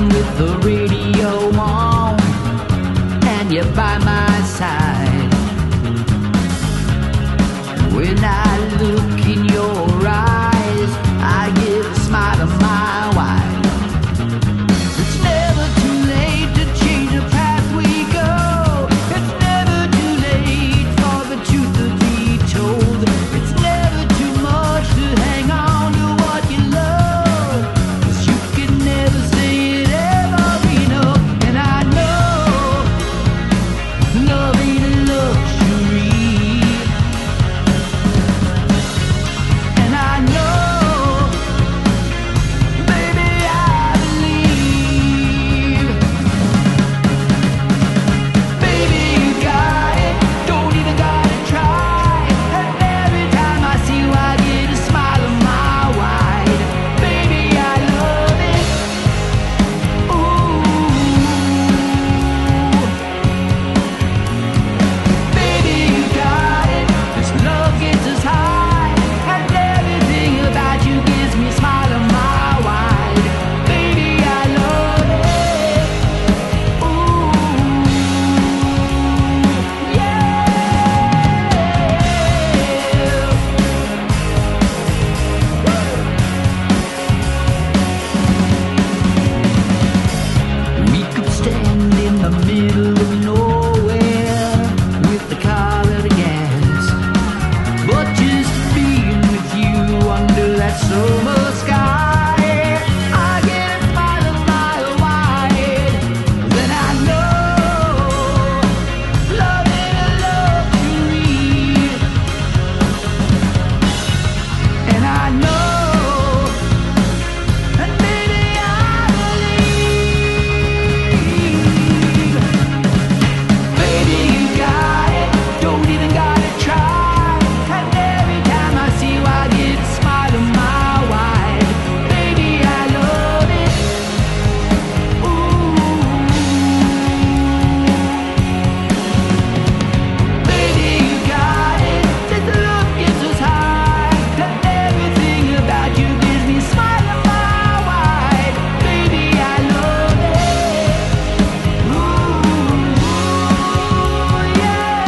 with the radio on, and you're by my side. When I look in your eyes, I get a smile on my wide. It's never too late to change the path we go. It's never too late for the truth to be told. It's never too much to hang on to what you love, 'cause you can never say it ever enough. And I know love ain't a luxury. And I know, baby, I believe. Baby, you got it, don't even gotta try. And every time I see you, I get a smile on my wide. Baby, I love it. Ooh. Baby, you got it, this love gets us high. And everything about you gives me a smile on my wide. Baby, I love it. Ooh. Yeah. We could stand in the middle of nowhere with the car at the gas, but just being with you under that summer sky, I get a smile a mile wide. Then I know love ain't a luxury. And I know, and baby, I believe. Baby, you got it, don't even gotta try. And every time I see you, I get a smile on my wide. Baby, I love it. Ooh. Baby, you got it, this love gets us high. And everything about you gives me a smile on my wide. Baby, I love it. Ooh, yeah.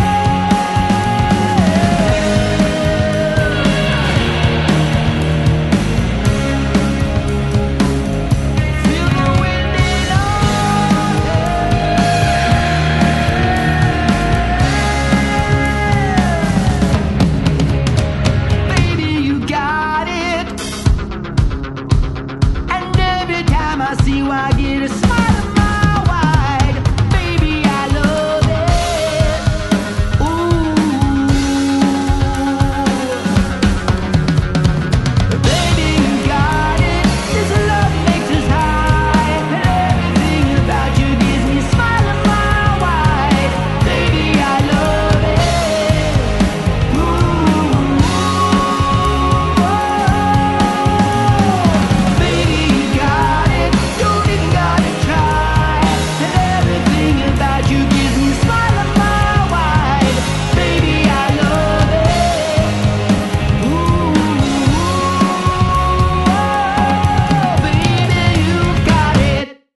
Feel the wind in our hair. Baby, you got it. And every time I see you, I get a